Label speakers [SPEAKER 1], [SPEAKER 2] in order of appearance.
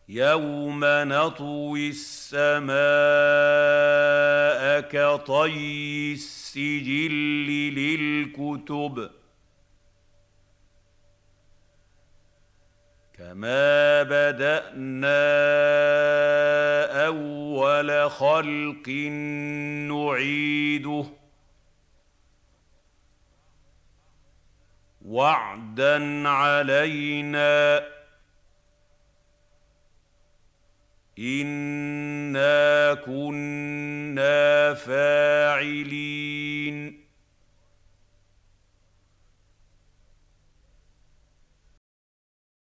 [SPEAKER 1] يوم نطوي السماء كطي السجل للكتب كما بدأنا أول خلق نعيده وعدا علينا إنا كنا فاعلين